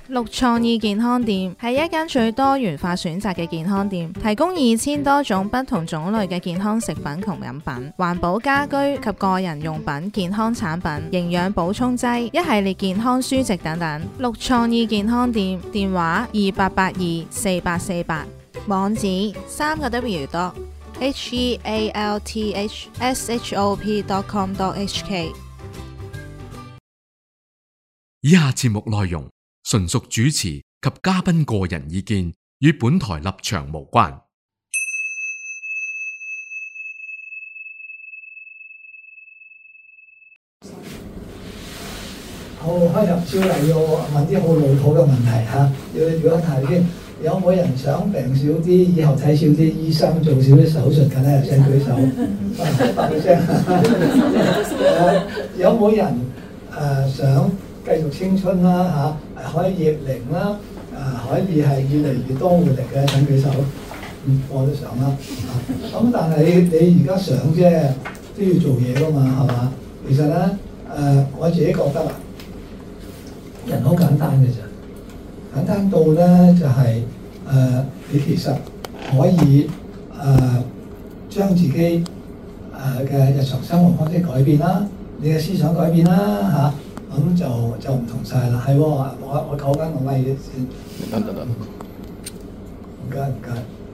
綠創意健康店係一間最多元化選擇嘅健康店，提供2000多種不同種類嘅健康食品同飲品、環保家居及個人用品、健康產品、營養補充劑、一系列健康書籍等等。綠創意健康店電話28824848，網址3個 W.healthshop.com.hk。 以下節目內容純屬主持及嘉賓個人意見，與本台立場無關。 好，開入招嚟要問啲好老土嘅問題嚇，要一題先。有冇人想病少啲，以後睇少啲醫生，做少啲手術嘅咧？請舉手。有冇人想繼續青春啦嚇，可以逆齡啦，可以係越嚟越多活力嘅？請舉手。我都想啦。咁但係你而家想啫，都要做嘢噶嘛，係嘛？其實咧，我自己覺得啦，人好簡單嘅啫，簡單到咧就係、你其實可以將自己嘅日常生活方式改變啦，你嘅思想改變啦嚇，咁就唔同晒啦。係喎，我講緊我咪先。得。唔該。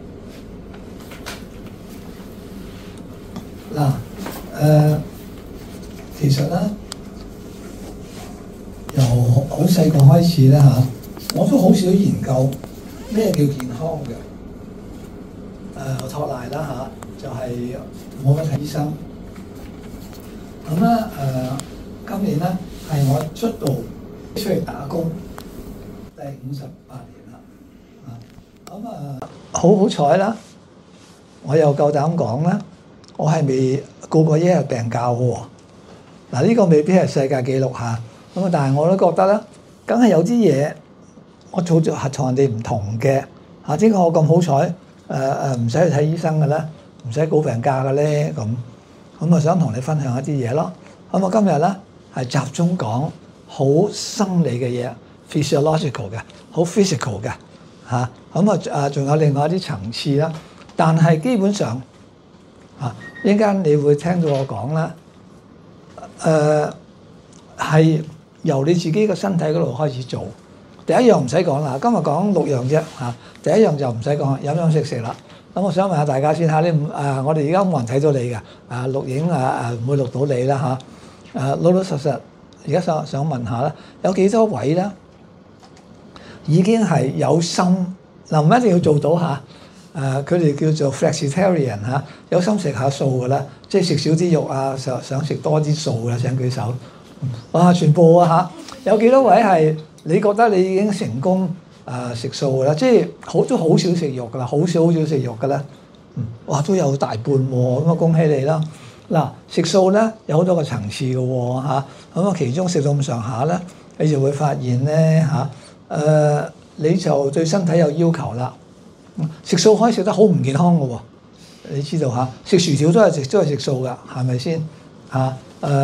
嗱，其實咧，由好細個開始咧嚇，我都好少研究咩叫健康嘅。我托賴啦嚇，就係冇乜睇醫生。咁咧今年咧係我出嚟打工第58年啦。好彩啦，我又夠膽講啦，我係未告過一日病假嘅喎。嗱，呢個未必係世界紀錄嚇，咁但係我都覺得咧，梗係有啲嘢我做咗係同人哋唔同嘅嚇。點解我咁好彩唔使去睇醫生嘅咧，唔使告病假嘅咧？咁我想同你分享一啲嘢咯。咁我今日咧係集中講好生理嘅嘢 ，physiological 嘅，好 physical 嘅嚇。咁仲有另外一啲層次啦。但係基本上一陣間你會聽到我講啦。係由你自己個身體嗰度開始做。第一樣唔使講啦，今日講6樣啫嚇。第一樣就唔使講，飲食啦。咁我想問下大家先嚇，我哋而家冇人睇到你嘅錄影唔會錄到你啦嚇。老實，而家想問下啦，有幾多位咧已經係有心嗱，唔一定要做到嚇。佢哋叫做 flexitarian 嚇，有心食下素嘅啦，即係食少啲肉啊，想食多啲素嘅，請舉手。哇！全部嚇，有幾多位係你覺得你已經成功食素嘅啦？即係都好少食肉嘅啦，好少食肉嘅啦。哇！都有大半喎，咁啊恭喜你啦！嗱，食素咧有好多個層次嘅喎嚇，咁啊其中食到咁上下咧，你就會發現咧你就對身體有要求啦。食素可以食得好唔健康嘅喎，你知道嚇？食薯條都係食素㗎，係咪先嚇？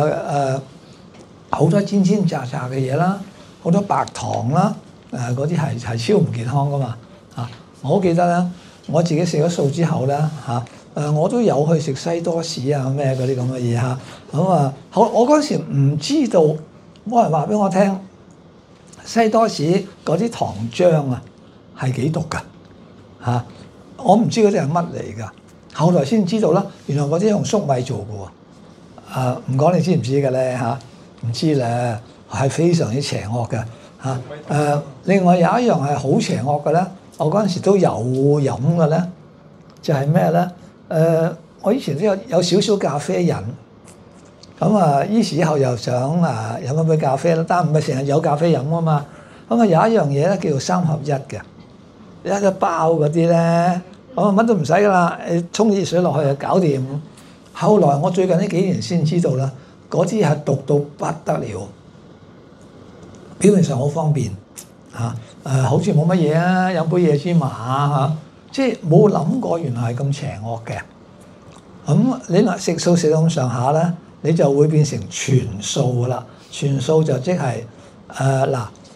好多煎炸嘅嘢啦，好多白糖啦，嗰啲係超唔健康㗎嘛嚇！我好記得咧，我自己食咗素之後咧我都有去食西多士啊咩嗰啲咁嘅嘢嚇。咁我嗰陣時唔知道，冇人話俾我聽，西多士嗰啲糖漿係幾毒㗎。我唔知嗰啲係乜嚟㗎，後來先知道啦。原來嗰啲用粟米做嘅喎。唔講你知唔知嘅咧嚇？唔知咧，係非常之邪惡嘅嚇。另外有一樣係好邪惡嘅咧，我嗰陣時都有飲嘅咧，就係咩咧？我以前都有少少咖啡癮，咁於是以後又想飲一杯咖啡啦，但唔係成日有咖啡飲啊嘛。咁有一樣嘢咧叫做3合1嘅。一包嗰啲咧，乜都唔使噶啦，沖熱水落去就搞掂。後來我最近呢幾年先知道啦，嗰啲係毒到不得了。表面上好方便好似冇乜嘢啊，飲杯椰芝麻即係冇諗過原來係咁邪惡嘅。咁你嗱食素食到咁上下咧，你就會變成全素噶啦。全素就即係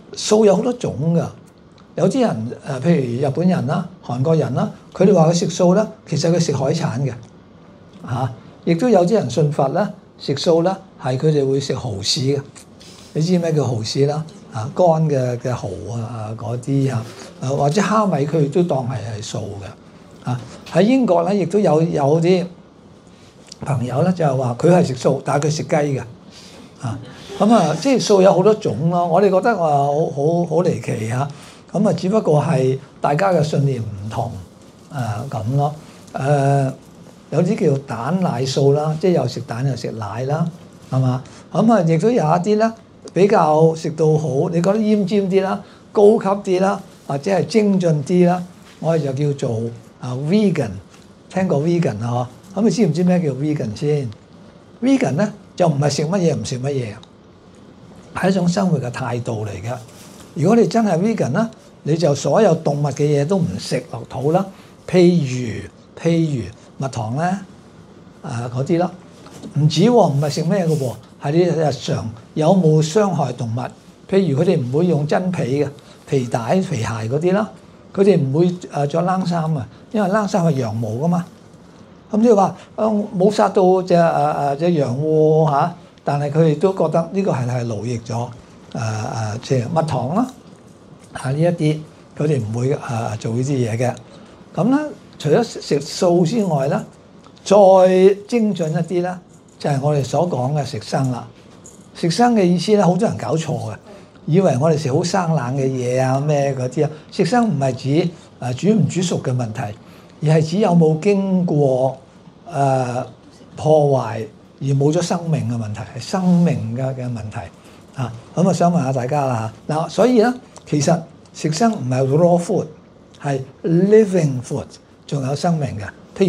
素有好多種㗎。有啲人譬如日本人啦、韓國人啦，佢哋話佢食素咧，其實佢食海產嘅嚇。亦都有啲人信佛咧，食素咧係佢哋會食蠔豉嘅。你知咩叫蠔豉啦？乾嘅蠔嗰啲或者蝦米佢都當係素嘅。喺英國咧，亦都有啲朋友咧就係話佢係食素，但係佢食雞嘅。即係素有好多種咯。我哋覺得好離奇嚇。咁只不過係大家嘅信念唔同咁咯。有啲叫蛋奶素啦，即係又食蛋又食奶啦，係嘛？亦都有一啲咧比較食到好，你覺得奄尖啲啦、高級啲啦，或者係精進啲啦，我哋就叫做vegan。聽過 vegan 啊？咁你知唔知咩叫 vegan 先？vegan 咧就唔係食乜嘢唔食乜嘢，係一種生活嘅態度嚟嘅。如果你真係 vegan 啦，你就所有動物嘅嘢都唔食落肚啦。譬如蜜糖咧嗰啲啦，唔止喎，唔係食咩嘅喎，係你日常有冇傷害動物？譬如佢哋唔會用真皮嘅皮帶、皮鞋嗰啲啦，佢哋唔會着冷衫啊，因為冷衫係羊毛噶嘛。咁即係話冇殺到隻羊喎嚇，但係佢哋都覺得呢個係勞役咗即係蜜糖啦呢一啲，佢哋唔會做呢啲嘢嘅。咁咧，除咗食素之外咧，再精進一啲咧，就係我哋所講嘅食生啦。食生嘅意思咧，好多人搞錯嘅，以為我哋食好生冷嘅嘢啊咩嗰啲啊。食生唔係指煮唔煮熟嘅問題，而係指有冇經過破壞而冇咗生命嘅問題，係生命嘅問題啊。咁想問下大家啦嗱，所以咧其實食生唔係 raw food， 係 living food， 仲有生命嘅。譬如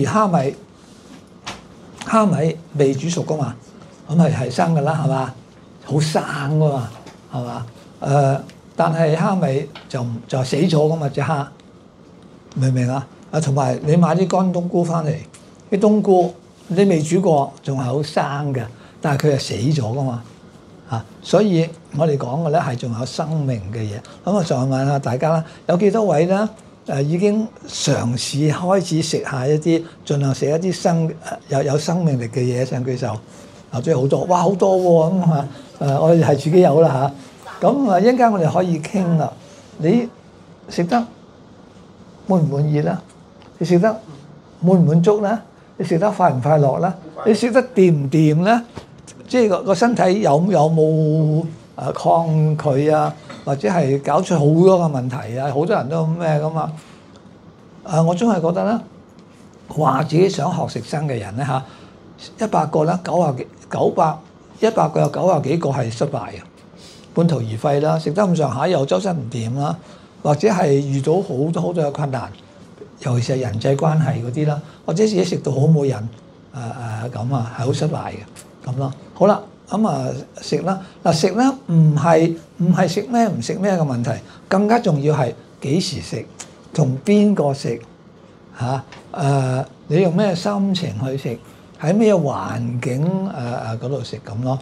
蝦米未煮熟噶嘛，咁係生噶啦，係嘛？好生噶嘛，係嘛？但係蝦米就死咗噶嘛，隻蝦，明唔明啊？同埋你買啲乾冬菇翻嚟，啲冬菇你未煮過，仲係好生嘅，但係佢係死咗噶嘛。所以我哋講嘅咧係仲有生命嘅嘢。咁再問下大家啦，有幾多位咧已經嘗試開始食下一啲，盡量食一啲有生命力嘅嘢？上舉手。即係好多，哇好多喎咁嚇。我哋係自己有啦嚇。咁一陣間我哋可以傾啦。你食得滿唔滿意啦？你食得滿唔滿足咧？你食得快唔快樂咧？你食得掂唔掂咧？即係個身體有冇抗拒啊？或者係搞出好多嘅問題啊？好多人都咩噶嘛？我總係覺得咧，話自己想學食生嘅人咧嚇，100個啦，100個有90幾個係失敗嘅，半途而廢啦，食得咁上下又周身唔掂啦，或者係遇到好多嘅困難，尤其是係人際關係嗰啲啦，或者自己食到好冇癮咁係好失敗嘅咁咯。好啦，咁食啦，食咧唔係食咩唔食咩嘅問題，更加重要係幾時食，同邊個食你用咩心情去食，喺咩環境嗰度食咁咯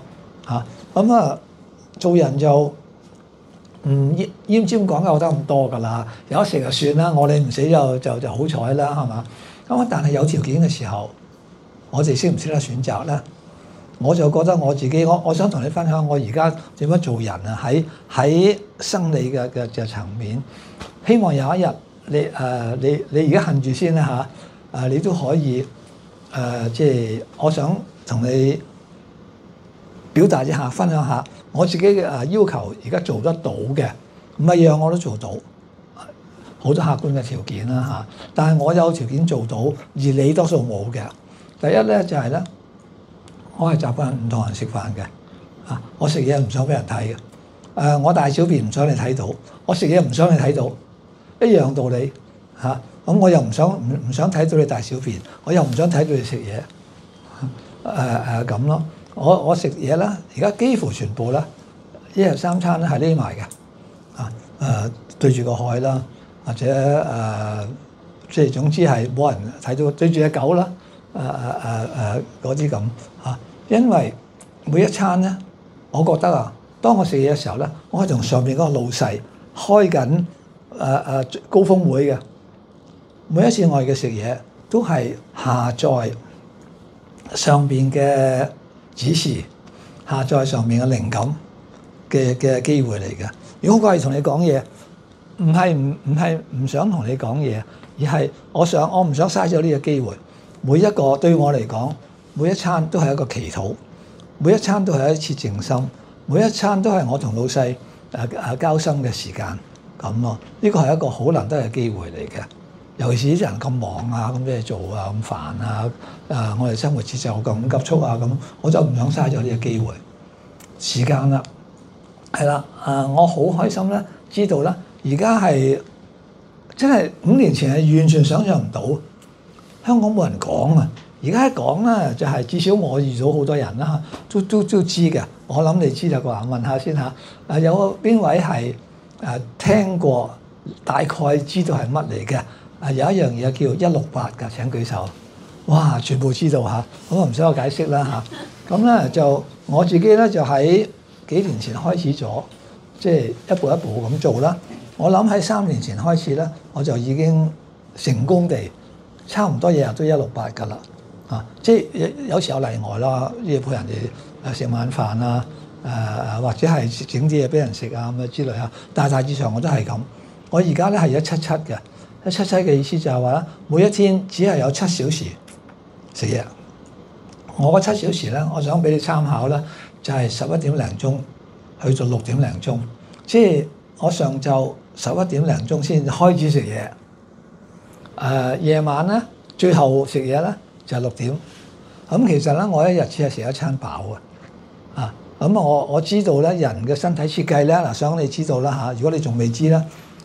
做人就唔奄尖講究得咁多㗎啦，有得食就算啦，我哋唔死就好彩啦，係嘛？咁但係有條件嘅時候，我哋識唔識得選擇咧？我就覺得我自己，我想同你分享我而家點樣做人啊！喺生理嘅層面，希望有一日你而家恨住先啦嚇，你都可以即係我想同你表達一下，分享下我自己嘅要求，而家做得到嘅，唔係樣我都做到，好多客觀嘅條件啦嚇。但係我有條件做到，而你多數冇嘅。第一咧就係咧，我係習慣唔同人食飯嘅，我食嘢唔想俾人睇嘅，我大小便唔想你睇到，我食嘢唔想你睇到，一樣道理嚇。咁我又唔想睇到你大小便，我又唔想睇到你食嘢，咁咯。我食嘢啦，而家幾乎全部啦，一日3餐咧係匿埋嘅，對住個海啦，或者即係總之係冇人睇到，對住隻狗啦，嗰啲咁嚇。因為每一餐咧，我覺得當我食嘢嘅時候咧，我係同上邊嗰個老細開緊高峰會嘅。每一次我哋嘅食嘢都係下載上邊嘅指示，下載上面嘅靈感嘅機會嚟嘅。如果我係同你講嘢，唔係唔想同你講嘢，而係我唔想嘥咗呢個機會。每一個對我嚟講，每一餐都係一個祈禱，每一餐都係一次靜心，每一餐都係我同老細交心嘅時間咁咯。呢個係一個好難得嘅機會嚟嘅。尤其是啲人咁忙啊，咁咩做啊，咁煩啊，我哋生活節奏咁急促啊，咁我就唔想嘥咗呢個機會時間啦。係啦，我好開心咧，知道啦，而家係真係5年前係完全想象唔到，香港冇人講啊。而家一講咧，就係至少我遇到好多人啦，都知嘅。我諗你知啦啩？問下先嚇。有邊位係聽過？大概知道係乜嚟嘅？有一樣嘢叫168㗎，請舉手。哇！全部知道嚇，咁啊唔使我解釋啦嚇。咁咧就我自己咧就喺幾年前開始咗，即係一步一步咁做啦。我諗喺3年前開始咧，我就已經成功地差唔多日日都168㗎啦。即係有時有例外啦，要陪人哋食晚飯啊，或者係整啲嘢俾人食啊咁之類啊。但係大致上我都係咁。我而家咧係177嘅，177嘅意思就係話咧，每一天只係有7小時食嘢。我嗰7小時咧，我想俾你參考咧，就係11點零鐘去到6點零鐘，即係我上晝11點零鐘先開始食嘢。夜晚咧最後食嘢咧就係6點。咁其實咧，我一日只係食一餐飽嘅。咁我知道咧，人嘅身體設計咧，想你知道啦嚇。如果你仲未知咧，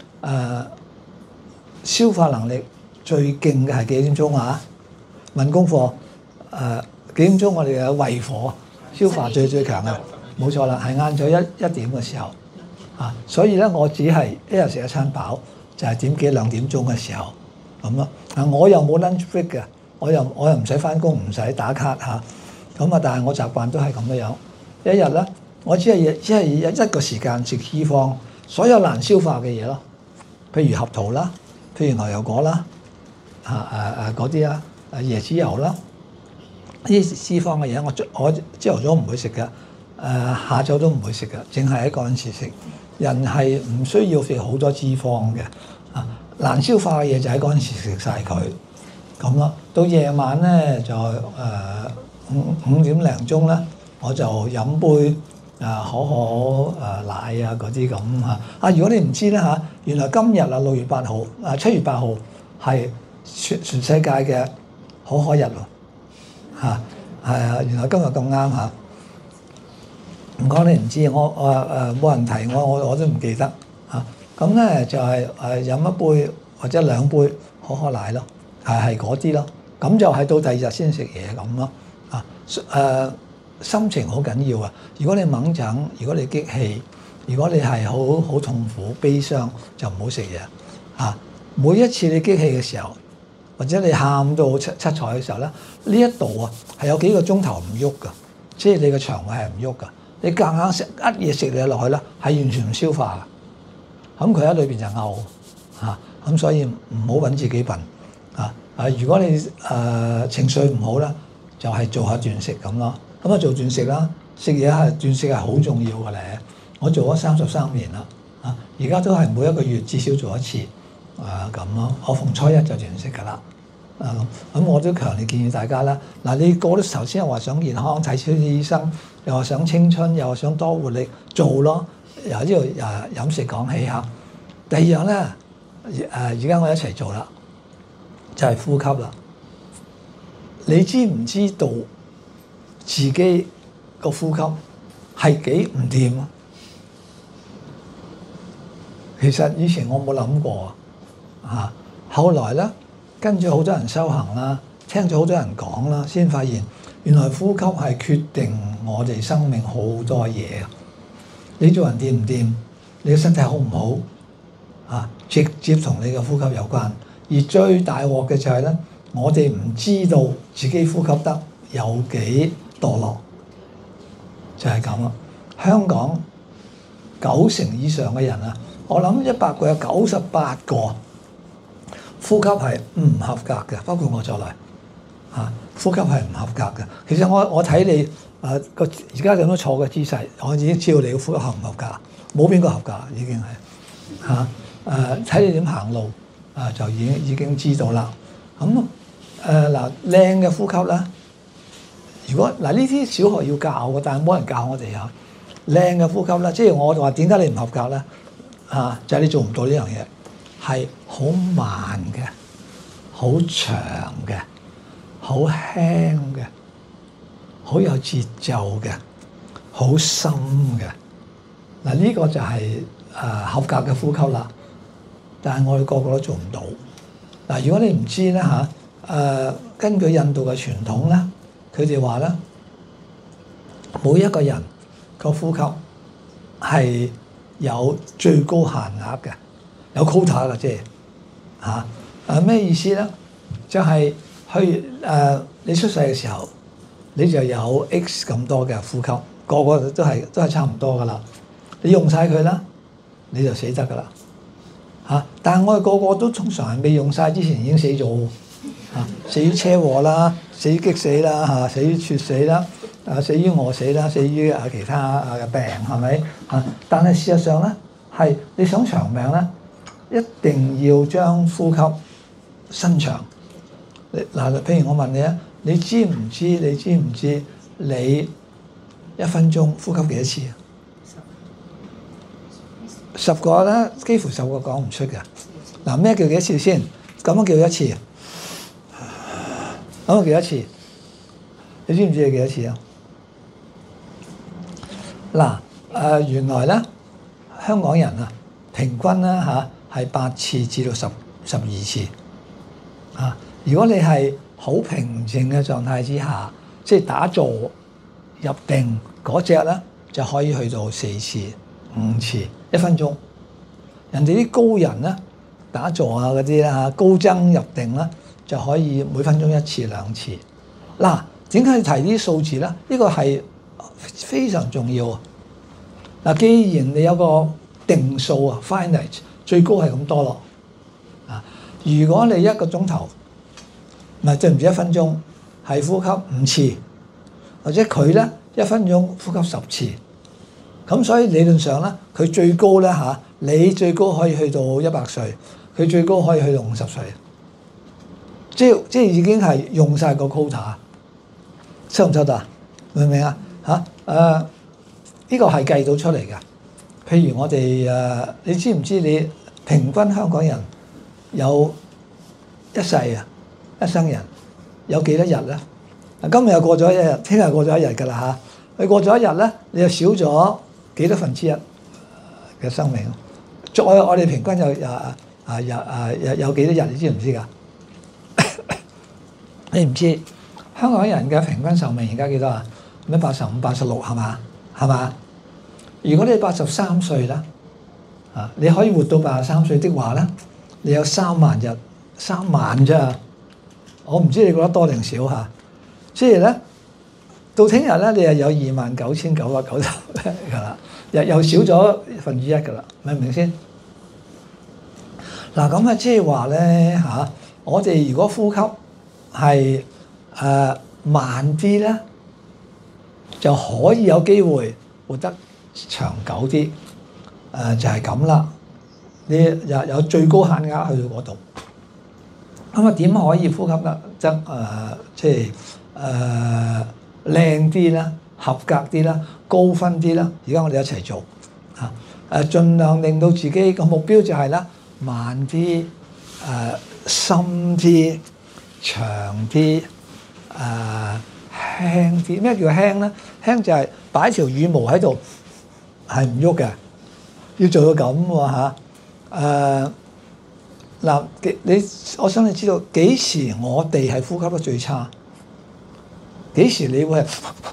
消化能力最勁嘅係幾點鐘啊？問功課。幾點鐘我哋嘅胃火消化最強嘅，冇錯啦，係晏晝一點嘅時候。所以咧我只係一日食一餐飽，就係點幾2點鐘嘅時候咁咯。我又冇 lunch break 嘅，我又唔使返工，唔使打卡嚇。咁但係我習慣都係咁樣。一日咧，我只係一個時間食脂肪，所有難消化嘅嘢咯，譬如合桃啦，譬如牛油果啦，嗰啲啦，椰子油啦，呢啲脂肪嘅嘢，我朝頭早唔會食嘅，下晝都唔會食嘅，淨係喺嗰陣時食。人係唔需要食好多脂肪嘅，難消化嘅嘢就喺嗰陣時食晒佢咁咯。到夜晚咧就5點零鐘咧，我就飲杯可奶啊嗰啲咁嚇。如果你唔知咧嚇，原來今日6月8號7月8號係全世界嘅可日喎嚇。原來今日咁啱嚇。唔講你唔知，我冇人提我都唔記得嚇。咁咧就係飲一杯或者2杯可奶咯，係嗰啲咯。咁就係到第2日先食嘢咁咯。心情好緊要啊！如果你猛整，如果你激氣，如果你係好痛苦、悲傷，就唔好食嘢。每一次你激氣嘅時候，或者你喊到七彩嘅時候咧，呢一度啊係有幾個鐘頭唔喐噶，即係你嘅腸胃係唔喐噶。你夾硬食一嘢食嘢落去咧，係完全唔消化嘅。咁佢喺裏邊就嘔嚇。咁所以唔好揾自己笨如果你情緒唔好咧，就係做下斷食咁咯。咁做斷食啦，食嘢係斷食係好重要嘅咧。我做咗33年啦，而家都係每一個月至少做一次咁咯。我逢初一就斷食㗎啦。咁我都強烈建議大家啦。你個都頭先又話想健康，睇少啲醫生，又話想青春，又話想多活力，做咯。由呢度飲食講起嚇。第二樣咧，而家我一齊做啦，就係呼吸啦。你知唔知道自己個呼吸係幾唔掂啊？其實以前我冇諗過後來咧跟住好多人修行啦，聽咗好多人講啦，先發現原來呼吸係決定我哋生命好多嘢。你做人掂唔掂，你嘅身體好唔好直接同你嘅呼吸有關。而最大鑊嘅就係咧，我哋唔知道自己呼吸得有幾墮落，就係咁啦。香港 90%以上嘅人啊，我諗100個有98個呼吸係唔合格嘅，包括我在內嚇，呼吸係唔合格嘅。其實我睇你而家咁樣坐嘅姿勢，我已經知道你嘅呼吸合唔合格，冇邊個合格已經係嚇。睇你點行路就已經知道啦。咁嗱靚嘅呼吸啦，如果嗱呢啲小學要教嘅，但係冇人教我哋啊。靚嘅呼吸啦，即係我話點解你唔合格咧？就係你做唔到呢樣嘢，係好慢嘅、好長嘅、好輕嘅、好有節奏嘅、好深嘅。嗱呢個就係合格嘅呼吸啦。但係我哋個個都做唔到。嗱，如果你唔知咧根據印度嘅傳統咧，佢哋話咧，每一個人個呼吸係有最高限額嘅，有 quota 嘅，即係咩意思咧？就係你出世嘅時候，你就有 X 咁多嘅呼吸，個個都係差唔多噶啦。你用晒佢啦，你就死得噶啦。但係我哋個個都通常係未用晒之前已經死咗，死於車禍啦，死於激死啦，死於猝死啦，死於餓死啦，死於其他嘅病係咪？但係事實上咧，係你想長命咧，一定要將呼吸伸長。嗱，譬如我問你啊，你知唔知你1分鐘呼吸幾多次？10個咧，幾乎10個講唔出嘅。嗱，咩叫幾多次先？咁樣叫一次，咁樣幾多次？你知唔知係幾多次啊？嗱，原來咧香港人啊，平均咧係8次至到12次。如果你係好平靜嘅狀態之下，即係打坐入定嗰隻咧，就可以去到4次、5次1分鐘。人哋啲高人咧打坐嗰啲咧高僧入定咧，就可以每分鐘1次、2次。嗱，點解要提呢啲數字咧？呢個係非常重要啊！嗱，既然你有個定數啊 ，finite 最高係咁多咯。如果你1個鐘頭，唔係對唔住1分鐘，係呼吸5次，或者佢咧1分鐘呼吸10次，咁所以理論上咧，佢最高咧你最高可以去到100歲，佢最高可以去到50歲，即係已經係用晒個 quota， 收唔收得啊？明唔明啊？呢個係計到出嚟嘅。譬如我哋你知唔知你平均香港人有一世一生人有幾多日咧？今日又過咗一日，聽日過咗一日㗎啦嚇。你過咗一日咧，你就少咗幾多分之一嘅生命？再我哋平均有幾多日？你知唔知㗎？你唔知香港人嘅平均壽命而家幾多啊？咩85、86係嘛？係嘛？如果你83歲啦，你可以活到83歲的話咧，你有3萬日，3萬啫。我唔知你覺得多定少嚇，即係咧到聽日咧，你又有29,990㗎啦，又少咗1/1㗎啦，明唔明先？嗱咁即係話咧我哋如果呼吸係慢啲咧，就可以有機會活得長久啲，就係咁啦。你有最高限額去到嗰度。咁點可以呼吸得即係靚啲啦、合格啲啦、高分啲啦？而家我哋一齊做盡量令到自己個目標就係啦，慢啲、深啲、長啲、輕啲。咩叫輕咧？輕就係擺條羽毛喺度係唔喐嘅，要做到咁喎嗱，我想你知道幾時我哋係呼吸得最差？幾時你會係？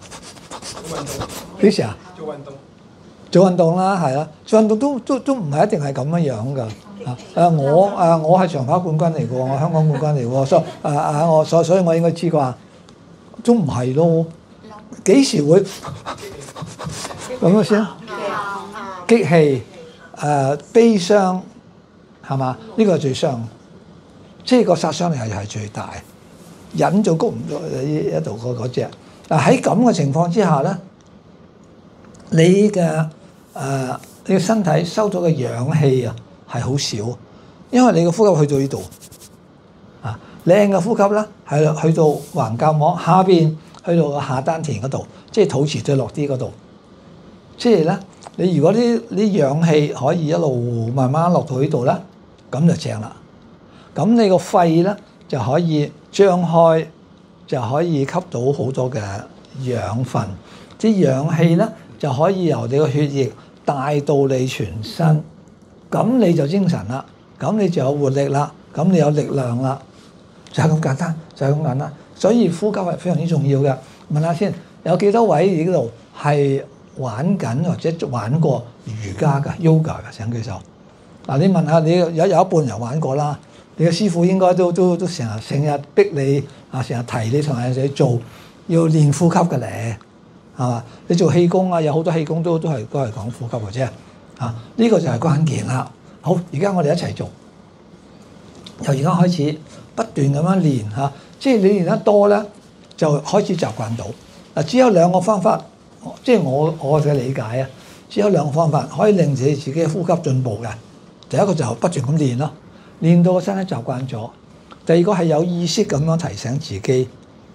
幾時啊？做運動啦，係啦，做運動都唔係一定係咁樣㗎。我係長跑冠軍嚟㗎喎，我香港冠軍嚟喎，所以我應該知啩？都唔係咯。幾時會咁樣先？ 激氣、悲傷，係嘛？呢個係最傷，即係個殺傷力係最大，忍就谷唔到一度嗰隻。嗱喺咁嘅情況之下咧，你嘅身體收到嘅氧氣啊係好少，因為你嘅呼吸去到呢度啊，靚嘅呼吸咧係去到橫膈膜下邊，去到個下丹田嗰度，即係肚臍對落啲嗰度。即係咧，你如果啲氧氣可以一路慢慢落到呢度咧，咁就正啦。咁你個肺咧就可以張開，就可以吸到好多嘅養分，啲氧氣咧就可以由你個血液帶到你全身，咁你就精神啦，咁你就有活力啦，咁你有力量啦，就係咁簡單，就係咁簡單。所以呼吸係非常之重要嘅。問下先，有幾多位呢度係玩緊或者玩過瑜伽嘅 yoga 嘅？請舉手。嗱，你問下你有一半人玩過啦，你嘅師傅應該都成日逼你啊，成日提你同人哋做，要練呼吸嘅咧，係嘛？你做氣功啊，有好多氣功都係講呼吸嘅啫。啊，呢個就係關鍵啦。好，而家我哋一齊做，由而家開始不斷咁樣練嚇，即係你練得多咧，就開始習慣到。嗱，只有兩個方法，即係我嘅理解啊，只有兩個方法可以令自己嘅呼吸進步嘅。第一個就不斷咁練咯，練到個身體習慣咗。第二個係有意識咁樣提醒自己，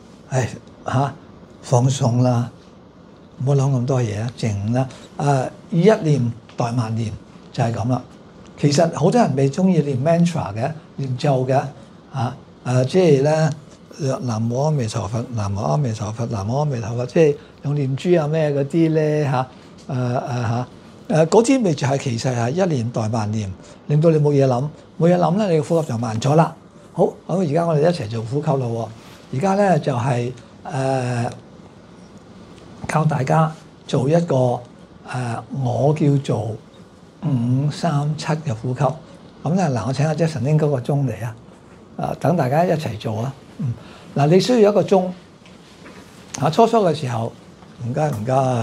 放鬆啦，唔好諗咁多嘢啦，靜啦。以一念代萬念就係咁啦。其實好多人未中意練 mantra 嘅，念咒嘅即係咧南無阿彌陀佛，南無阿彌陀佛，南無阿彌陀佛，即係用念珠啊咩嗰啲咧嗰啲咪就係其實係一念代萬念，令到你冇嘢諗，冇嘢諗咧，你嘅呼吸就慢咗啦。好，而家我哋一齊做呼吸咯。而家咧就係教大家做一個我叫做5-3-7嘅呼吸。咁咧嗱，我請阿 Jason 拎嗰個鐘嚟啊，等大家一齊做啊。嗱，你需要一個鐘初嘅時候，唔該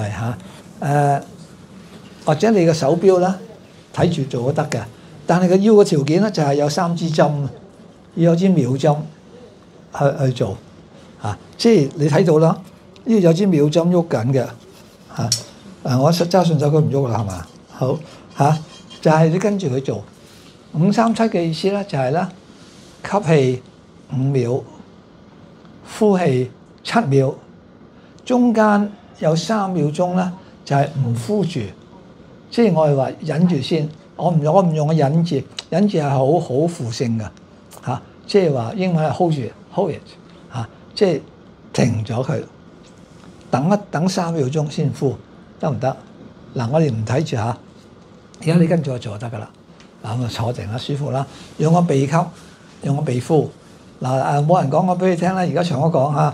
或者你嘅手錶啦，睇住做都得嘅。但係佢要嘅條件咧，就係有3支針，要有支秒針去做即係你睇到啦，呢度有支秒針喐緊嘅我揸順手佢唔喐啦，係嘛？好就係你跟住佢做5-3-7嘅意思咧，就係咧吸氣5秒，呼氣7秒，中間有3秒鐘咧就係唔呼住。即係我係話忍住先，我唔用個忍字，忍字係好負性嘅即係話英文係 hold it 即係停咗佢，等3秒鐘先呼，得唔得？嗱，我哋唔睇住而家你跟住我做就得噶啦。嗱，咁坐定啦，舒服啦，用個鼻吸，用個鼻呼。冇人講我俾你聽啦，而家長我講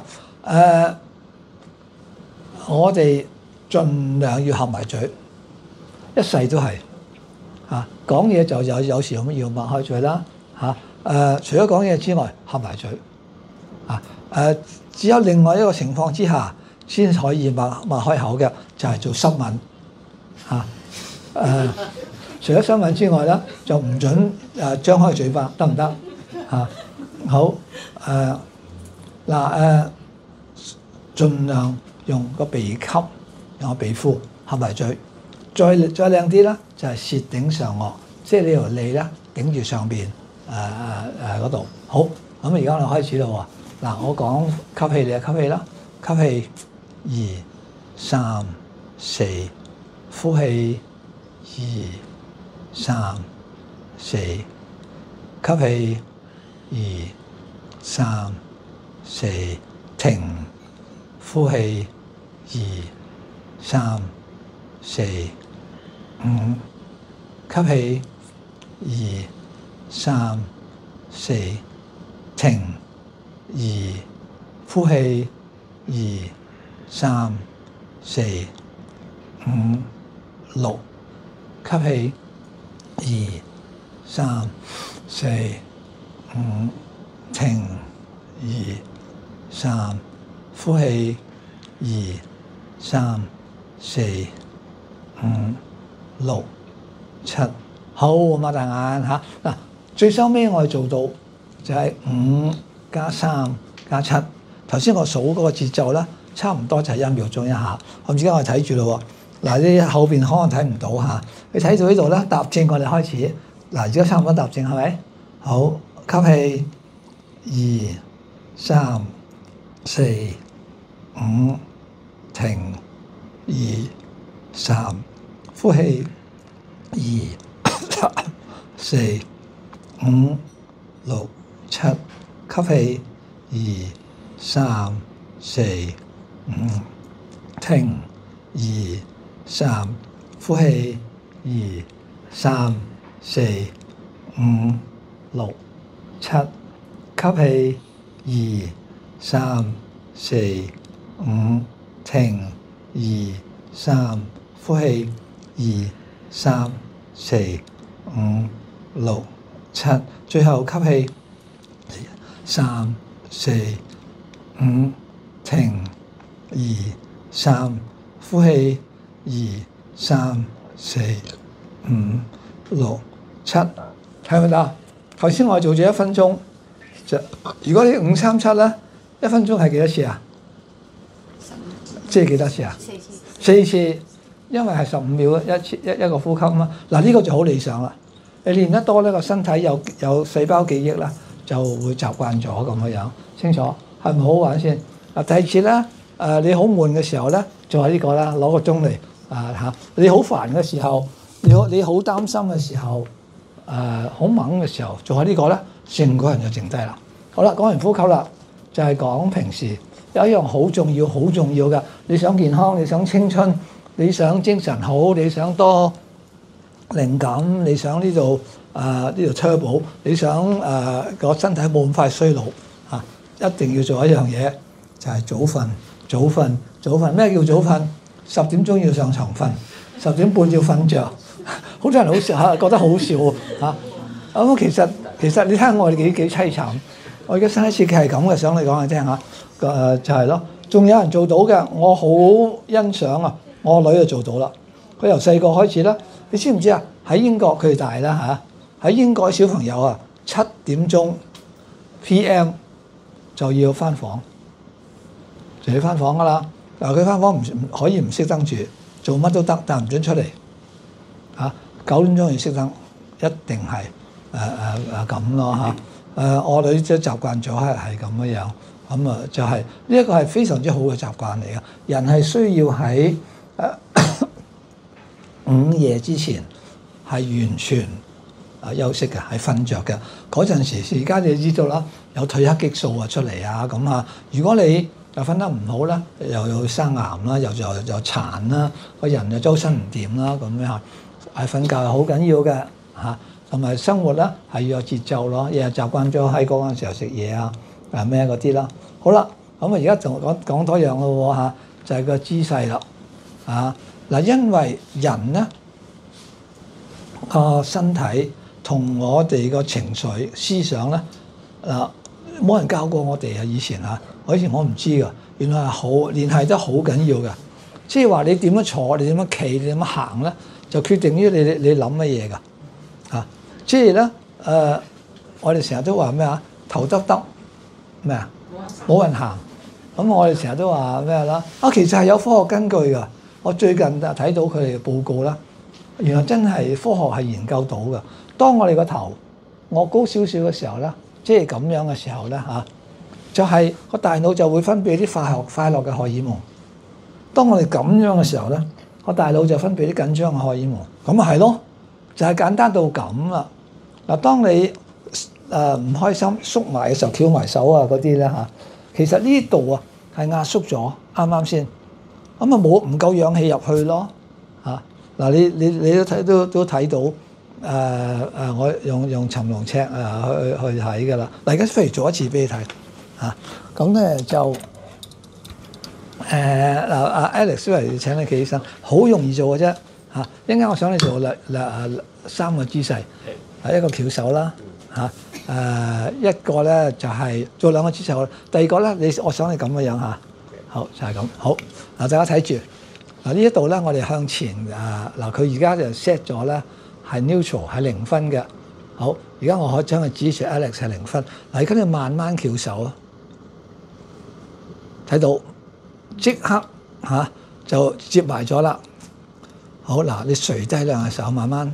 我哋盡量要合埋嘴。一世都係講嘢就有時要擘開嘴啦除咗講嘢之外，合埋嘴只有另外一個情況之下先可以擘開口嘅，就係做濕吻除咗濕吻之外咧，就唔準張開嘴巴，得唔得好盡量用個鼻吸，用個鼻呼，合埋嘴。再靚啲咧，就係舌頂上顎，即係你條脷咧頂住上邊嗰度。好，咁而家我哋開始啦喎。嗱，我講吸氣，你就吸氣啦。吸氣2、3、4，呼氣2、3、4，吸氣2、3、4，停，呼氣2、3、4、5，吸氣2、3、4，停2，呼氣2、3、4、5、6，吸氣2、3、4、5，停2、3，呼氣2、3、4、5、 6、7，好，擘大眼嚇。嗱，最收尾我哋做到就係5加3加7。頭先我數嗰個節奏啦，差唔多就係1秒鐘一下。我而家我睇住咯喎，嗱你後邊可能睇唔到嚇，你睇到呢度啦，踏正我哋開始。嗱而家差唔多踏正係咪？好，吸氣2、3、4、5，停2、3，呼氣2、3、4、5、6、7，吸氣2、3、4、5，停2、3，呼氣2、3、4、5、6、7，吸氣2、3、4、5，停2、3，呼氣2、3、4、5、6、7，最後吸氣3、4、5，停2、3，呼氣2、3、4、5、6、7，睇唔睇到？頭先我做咗1分鐘，就如果你5、3、7咧，1分鐘係幾多次啊？即係幾多次啊？4次，因為係15秒一個呼吸嘛。嗱呢個就好理想啦。你練得多呢個身體有細胞記憶啦，就會習慣咗咁樣。清楚係咪好玩先？嗱第二次咧，你好悶嘅時候咧，就係呢個啦，攞個鐘嚟嚇。你好煩嘅時候，你好擔心嘅時候，好猛嘅時候，做下呢個咧，成個人就靜低啦。好啦，講完呼吸啦，就係講平時有一樣好重要嘅。你想健康，你想青春，你想精神好，你想多靈感，你想呢度turbo，你想個身體冇咁快衰老嚇，一定要做一樣嘢，就係早瞓。咩叫早瞓？10點鐘要上床瞓，10點半要瞓着。好多人好笑嚇，覺得好笑嚇。咁其實你睇下我哋幾凄慘。我而家身體設計係咁嘅，想你講嚟聽下。就係咯，仲有人做到嘅，我好欣賞啊！我女就做到啦。佢由細個開始啦，你知唔知啊？喺英國佢大啦嚇，喺英國小朋友啊7點鐘 PM 就要翻房，就要翻房噶啦。嗱佢翻房唔可以唔熄燈住，做乜都得，但唔准出嚟嚇。9點鐘要熄燈，一定係咁咯嚇。我女即係習慣咗係咁樣，咁啊就係呢一個係非常之好嘅習慣嚟嘅。人係需要喺午夜之前係完全休息嘅，係瞓着嘅。嗰陣時間你知道啦，有褪黑激素啊出嚟啊咁啊。如果你又瞓得唔好啦，又生癌啦，又殘啦，個人又周身唔掂啦咁樣，係瞓覺係好緊要嘅嚇。同埋生活咧係要有節奏咯，日日習慣咗喺嗰陣時候食嘢啊咩嗰啲啦。好啦，咁啊而家仲講多樣咯喎嚇，就係個姿勢啦啊嗱，因為人咧個身體同我哋個情緒思想咧嗱，冇人教過我哋啊以前嚇，以前我唔知㗎，原來係好聯繫得好緊要㗎。即係話你點樣坐，你點樣企，你點樣行咧，就決定於你諗乜嘢㗎。即係咧，我哋成日都話咩啊？頭耷耷咩啊？冇人行。咁我哋成日都話咩啦？其實係有科學根據㗎。我最近睇到佢哋嘅報告啦，原來真係科學係研究到㗎。當我哋個頭昂高少少嘅時候咧，即係咁樣嘅時候咧嚇，就係個大腦就會分泌啲快樂嘅荷爾蒙。當我哋咁樣嘅時候咧，個大腦就分泌啲緊張嘅荷爾蒙。咁啊係咯，就係簡單到咁啦。嗱，當你唔開心縮埋嘅時候，翹埋手啊嗰啲咧嚇，其實呢度啊係壓縮咗，啱啱先？咁啊冇唔夠氧氣入去咯嚇。嗱，你都睇到我用尋龍尺去睇㗎啦。嗱，而家不如做一次俾你睇嚇。咁咧就阿 Alex 嚟請你企起身，好容易做嘅啫嚇。一陣間我想你做3個姿勢。一個翹手啦嚇，一個咧就係做2個姿勢。第二個咧，我想你咁嘅樣嚇，好就係咁。好嗱，大家睇住嗱呢一度咧，我哋向前嗱，佢而家就 set 咗咧係 neutral 係0分嘅。好，而家我可以將佢指住 Alex 係0分。嗱，而家你慢慢翹手啊，睇到即刻就接埋咗啦。好嗱，你垂低兩隻手，慢慢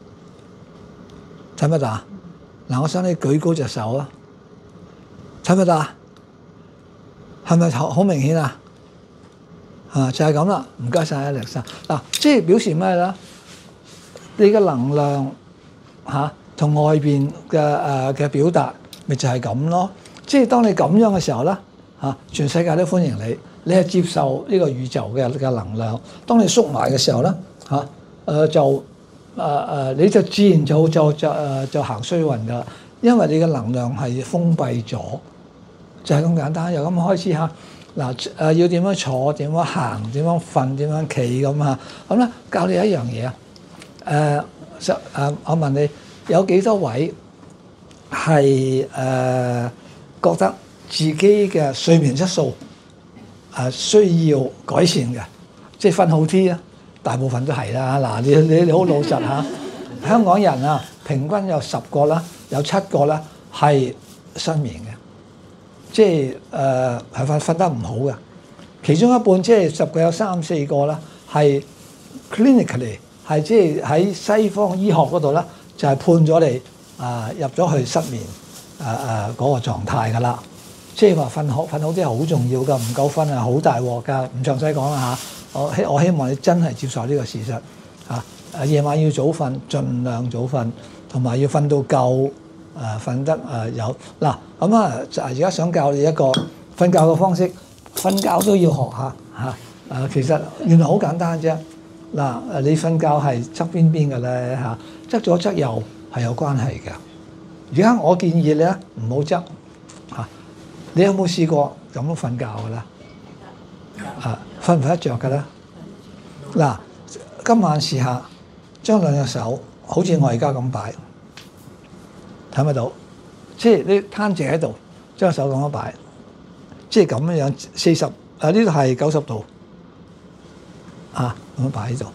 睇唔睇到啊？嗱，我想你舉高隻手啊，睇唔睇到啊？係咪好明顯啊？就係咁啦，唔該晒Alex。嗱，即係表示咩咧？你嘅能量同外邊嘅表達，咪就係咁咯。即係當你咁樣嘅時候咧，全世界都歡迎你，你係接受呢個宇宙嘅能量。當你縮埋嘅時候咧，你就自然就行衰運噶啦，因為你嘅能量係封閉咗，就係咁簡單。由咁開始嚇。嗱要點樣坐、點樣行、點樣瞓、點樣企咁啊？咁咧教你一樣嘢我問你有幾多位係覺得自己嘅睡眠質素需要改善嘅，即係瞓好啲啊？大部分都係啦。嗱，你好老實嚇，香港人啊，平均有10個啦，有7個啦係失眠嘅。即係係瞓得唔好嘅，其中一半即係10個有3、4個啦，係 clinically 係即係喺西方醫學嗰度咧，就係判咗你入咗去失眠嗰個狀態㗎啦。即係話瞓好啲係好重要㗎，唔夠瞓係好大鑊㗎。唔詳細講啦嚇，我希望你真係接受呢個事實嚇。夜晚要早瞓，盡量早瞓，同埋要瞓到夠。瞓得有嗱咁而家想教你一個瞓覺嘅方式，瞓覺都要學下其實原來好簡單啫。嗱你瞓覺係側邊嘅咧側左側右係有關係嘅。而家我建議你咧唔好側你有冇試過咁樣瞓覺嘅咧？瞓唔瞓得着嘅咧？嗱，今晚試下將兩隻手好似我而家咁擺。睇唔睇到？即係你攤直喺度，將手咁樣擺，即係咁樣40呢度係90度咁樣擺喺度。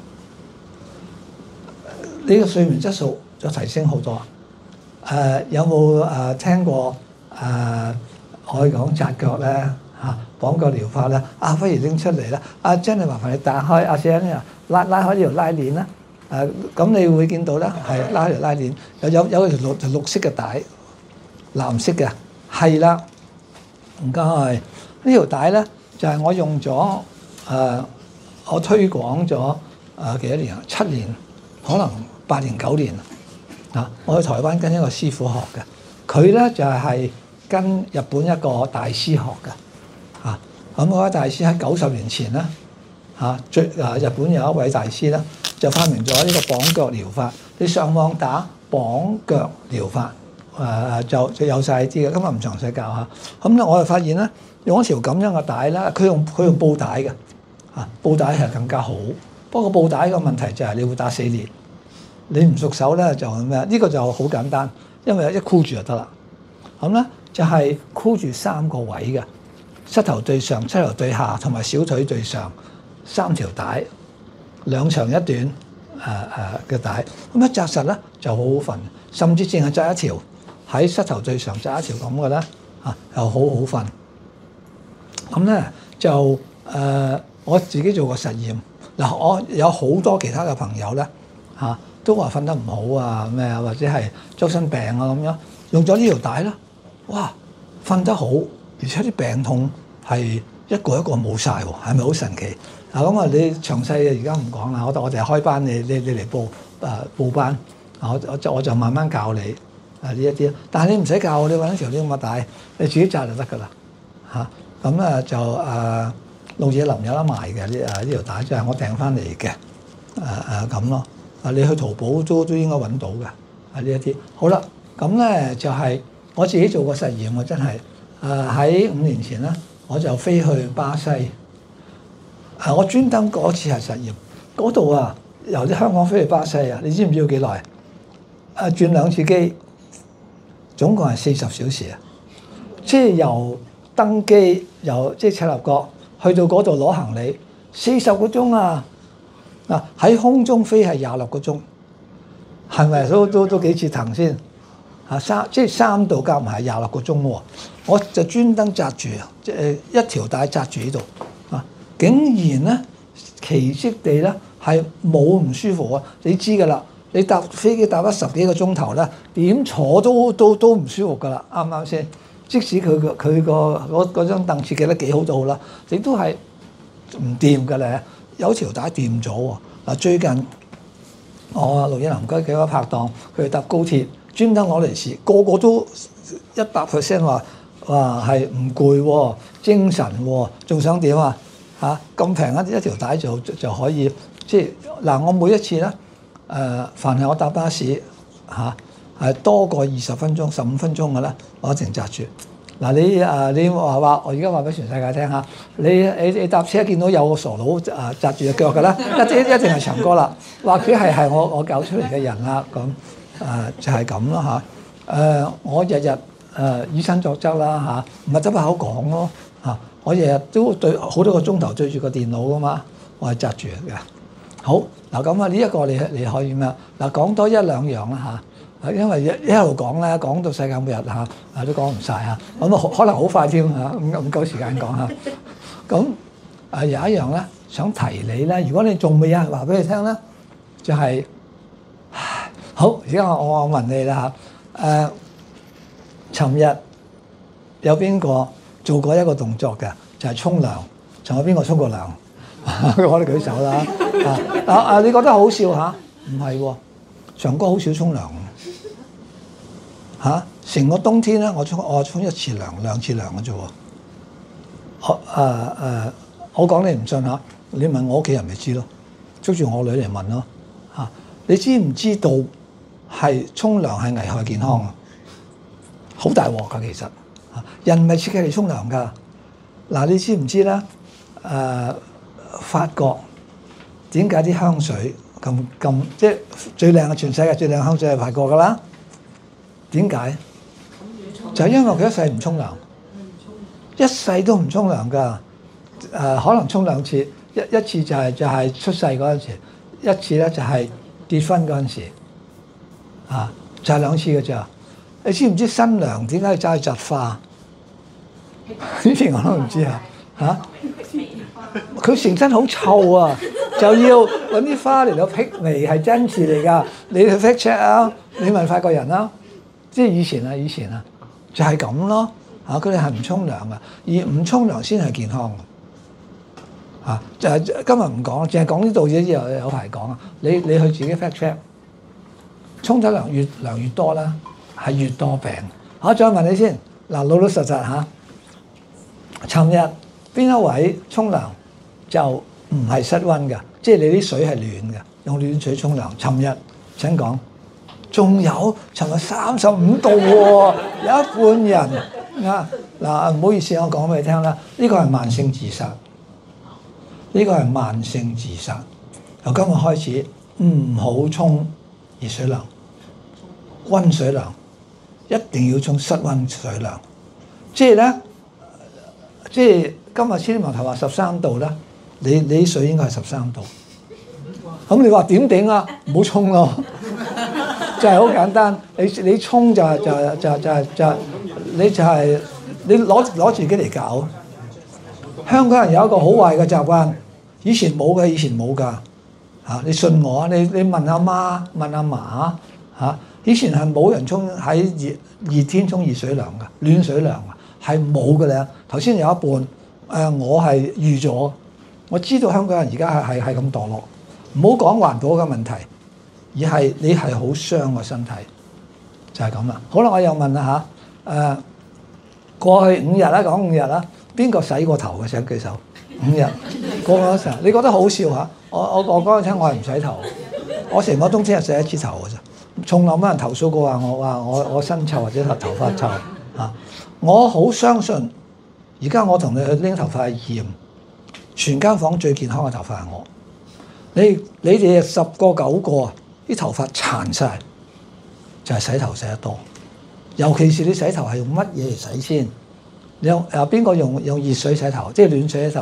你嘅睡眠質素就提升好多。有冇聽過我哋講紮腳咧綁腳療法咧？不如拎出嚟啦。Jenny 麻煩你打開Jenny拉開呢條拉鏈啦。咁你會見到咧，係拉條拉鏈，有條綠色嘅帶，藍色嘅，係啦，唔該。呢條帶咧就係我用咗我推廣咗幾多年啊？7年，可能8年9年我去台灣跟一個師傅學嘅，佢咧就係跟日本一個大師學嘅咁嗰位大師喺90年前咧日本有一位大師咧。就發明咗呢個綁腳療法。你上網打綁腳療法，就有晒啲嘅。今日唔詳細教下。咁咧，我就發現咧，用一條咁樣嘅帶啦，佢用布帶嘅，布帶係更加好。不過布帶個問題就係你會打死裂。你唔熟手咧就咩？呢個就好簡單，因為一箍住就得啦。咁咧就係箍住3個位嘅，膝頭對上、膝頭對下同埋小腿對上3條帶。2長1短嘅帶，咁一紮實咧就好好瞓，甚至淨係紮一條喺膝頭最上紮一條咁嘅咧又好好瞓。咁咧就我自己做過實驗嗱，我有好多其他嘅朋友咧都話瞓得唔好啊咩啊，或者係周身病啊咁樣，用咗呢條帶啦，哇瞓得好，而且啲病痛係一個冇晒喎，係咪好神奇？咁你詳細而家唔講啦，我哋開班你嚟報班，我就慢慢教你呢一啲。但係你唔使教，你揾一條呢咁嘅帶，你自己紮就得㗎啦咁就路野林有得賣嘅呢條帶，就係我訂翻嚟嘅咁咯。你去淘寶都應該揾到嘅呢一啲。好啦，咁咧就係我自己做過實驗，我真係喺5年前咧，我就飛去巴西。我專登嗰次係實驗，嗰度由啲香港飛去巴西你知唔知要幾耐？轉2次機，總共係40小時即係由登機由即係赤鱲角去到嗰度攞行李， 40個鐘啊！嗱，喺空中飛係26個鐘，係咪都幾折騰先？即係3度夾埋係26個鐘喎。我就專登紮住一條帶紮住呢度啊！竟然咧奇蹟地咧係冇唔舒服啊！你知㗎啦，你搭飛機搭咗10幾個鐘頭咧，點坐都唔舒服㗎啦，啱唔啱先？即使佢嗰張凳設計得幾好都好啦，你都係唔掂㗎咧。有條帶掂咗喎。嗱，最近我錄影林居幾個拍檔，佢哋搭高鐵專登攞嚟試，個個都100% 話係唔攰喎，精神喎，仲想點啊？咁平一條帶就可以，即係嗱，我每一次咧凡係我搭巴士係多過20分鐘、15分鐘嘅咧，我一定紮住。嗱，你話我而家話俾全世界聽下，你搭車見到有個傻佬紮住隻腳嘅咧，一定係長哥啦，或者係我教出嚟嘅人啦，咁就係咁啦嚇。我日日以身作則啦嚇，唔係執把口講咯嚇。我日日都對好多個鐘頭對住個電腦噶嘛，我係紮住嘅。好嗱，咁呢一個你可以咩？嗱，講多1-2樣啦嚇，因為一路講咧，講到世界末日都講唔晒嚇，咁可能好快添嚇，唔夠時間講嚇。咁有一樣咧想提你咧，如果你仲未有人話俾你聽咧，就係好。而家我問你啦嚇，尋日有邊個做過一個動作嘅，就係沖涼。仲有邊個沖過涼？我哋舉手啦。你覺得好笑嚇？唔係喎，長哥好少沖涼嚇。成個冬天咧，我沖1次涼、2次涼嘅啫喎。我講你唔信嚇，你問我屋企人咪知咯，捉住我女嚟問咯嚇。你知唔知道係沖涼係危害健康啊？好大鑊㗎其實嚇，人唔係設計嚟沖涼㗎。嗱，你知唔知咧？法國點解啲香水咁即係最靚嘅，全世界最靚香水係法國㗎啦？點解？就係因為佢一世唔沖涼，一世都唔沖涼㗎。可能沖2次，一次就係出世嗰陣時，一次咧就係結婚嗰陣時，就係2次嘅咋。你知唔知新娘點解要揸去摘花？以前我都唔知啊。佢成身好臭啊，就要揾啲花嚟到辟味，係真事嚟㗎。你去 fact check 啊，你問法國人啦，即係以前啊，就係咁咯嚇。佢哋係唔沖涼㗎，而唔沖涼先係健康㗎。就係今日唔講，淨係講呢度嘢之後有排講啊。你去自己 fact check， 沖得涼越多啦，係越多病。再問你先嗱，老實嚇，尋日邊一位沖涼就唔係室溫㗎，即係你啲水係暖嘅，用暖水沖涼。尋日請講，仲有尋日35度喎，有一半人嗱唔好意思，我講俾你聽啦，呢個係慢性自殺，呢個係慢性自殺。由今日開始唔好沖熱水涼、溫水涼，一定要沖室溫水涼。即係咧，即係今日千萬頭話13度啦。你啲水應該係13度，咁你話點頂啊？唔好沖咯，就係好簡單。你沖就你攞自己嚟搞。香港人有一個好壞嘅習慣，以前冇㗎嚇。你信我啊？你問阿媽問阿嫲以前係冇人沖喺熱天沖熱水涼㗎，暖水涼係冇㗎咧。頭先有一半我係預咗。我知道香港人而家係咁墮落，唔好講環保嘅問題，而係你係好傷個身體，就係咁啦。好啦，我又問啦過去5日啦，講5日啦，邊個洗過頭嘅請舉手？5日過嗰時候，你覺得好笑嚇？我講你聽，我係唔洗頭，我成個冬天係洗1次頭嘅啫，從來冇人投訴過話我身臭或者頭髮臭嚇。我好相信，而家我同你去拎頭髮去驗。全間房最健康嘅頭髮係我，你哋10個9個啲頭髮殘晒，就係洗頭洗得多。尤其是你洗頭係用乜嘢嚟洗先？邊個用熱水洗頭，即係暖水洗頭，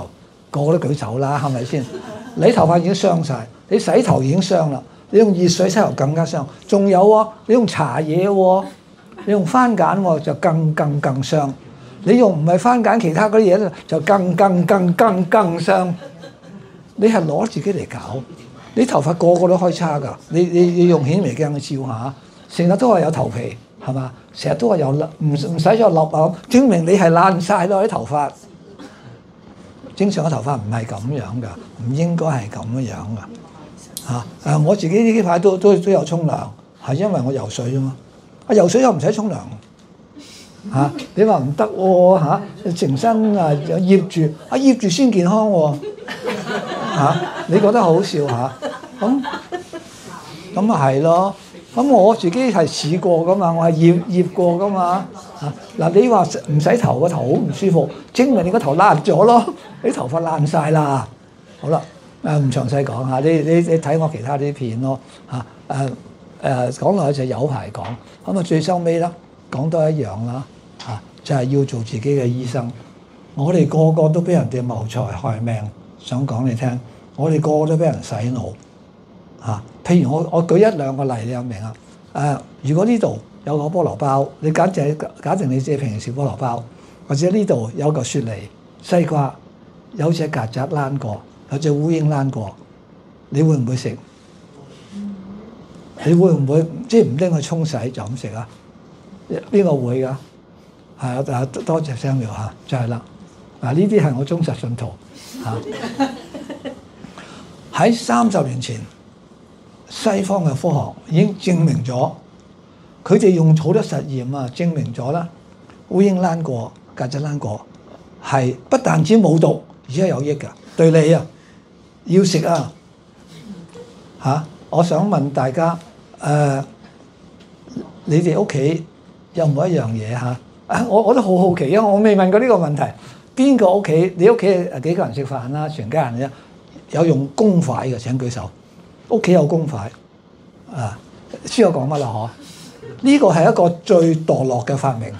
個個都舉手啦，係咪先？你頭髮已經傷晒，你洗頭已經傷啦，你用熱水洗頭更加傷。仲有喎，你用茶葉喎，你用番梘喎就更傷。你用唔係番梘其他嗰啲嘢咧，就更傷。你係攞自己嚟搞，你頭髮個個都開叉㗎。你用顯微鏡去照下，成日都話有頭皮係嘛？成日都話有甩，唔使再笠啊！證明你係爛晒咯啲頭髮。正常嘅頭髮唔係咁樣㗎，唔應該係咁樣㗎嚇。我自己呢排都有沖涼，係因為我游水啫嘛。游水又唔使沖涼嚇，你話唔得喎嚇？成身醃住，醃住先健康喎嚇。你覺得好笑嚇？咁啊係咯。咁我自己係試過噶嘛，我係醃過噶嘛嚇。嗱，你話唔洗頭個頭好唔舒服，證明你個頭爛咗咯，你頭髮爛晒啦。好啦，唔詳細講嚇，你睇我其他啲片咯嚇。講落去就有排講，咁啊最收尾啦，講多一樣啦嚇，就係要做自己嘅醫生。我哋個個都俾人哋謀財害命，想講你聽，我哋個個都俾人洗腦。譬如我舉一兩個例，你有明啊？如果呢度有個菠蘿包，你假定你只係平時食菠蘿包，或者呢度有個雪梨、西瓜，有隻曱甴躝過，有隻烏蠅躝過，你會唔會食？你會唔會即係唔拎去沖洗就咁食啊？邊個會㗎？係啊，多謝 Samuel 嚇，就係啦。嗱，呢啲係我忠實信徒嚇。喺30年前。西方嘅科學已經證明咗，佢哋用好多實驗啊，證明咗啦，烏蠅躝過、曱甴躝過係不但止冇毒，而且有益㗎。對你啊，要食啊嚇！我想問大家，你哋屋企有冇一樣嘢嚇？我都好好奇啊！我未問過呢個問題。邊個屋企？你屋企幾個人食飯啦？全家人啫，有用公筷嘅？請舉手。屋企有公筷啊！知我講乜啦？嗬？呢個係一個最墮落嘅發明，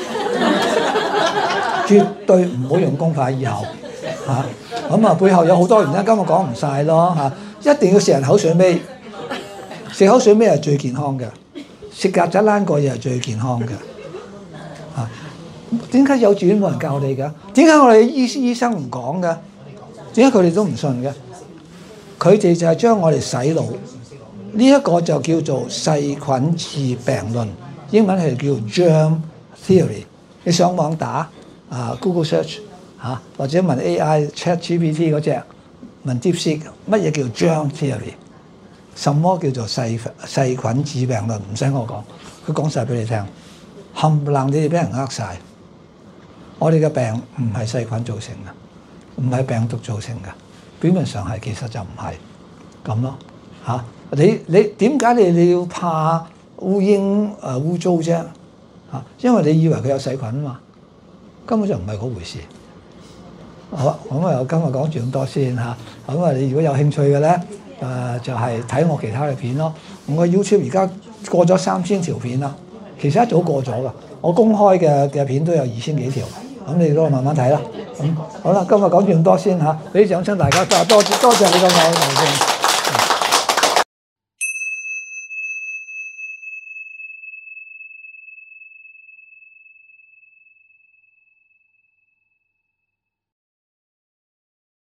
絕對唔好用公筷以後嚇。咁啊，背後有好多原因，今日講唔晒咯嚇。一定要食人口水尾，食口水尾係最健康嘅，食曱甴躝過嘢係最健康嘅嚇。點解幼稚園冇人教你㗎？點解我哋醫生唔講㗎？點解佢哋都唔信嘅？佢哋就係將我哋洗腦，呢一個就叫做細菌致病論，英文係叫 germ theory。你上網打Google search 或者問 AI ChatGPT 嗰隻問 DeepSeek 乜嘢叫 germ theory？ 什麼叫做細菌致病論？唔使我講，佢講晒俾你聽。冚唪唥你哋俾人呃晒。我哋嘅病唔係細菌造成嘅，唔係病毒造成嘅。表面上係，其實就唔係咁咯嚇。你點解你要怕烏蠅污糟啫嚇？因為你以為佢有細菌啊嘛，根本就唔係嗰回事。好，咁啊，今日講住咁多先嚇。咁啊，你如果有興趣嘅咧，就係睇我其他嘅片咯。我 YouTube 而家過咗3000條片啦，其實一早過咗㗎。我公開嘅片都有2000幾條。咁你都慢慢睇啦。好啦，今日講住咁多先嚇，俾啲掌聲大家，多謝你個愛。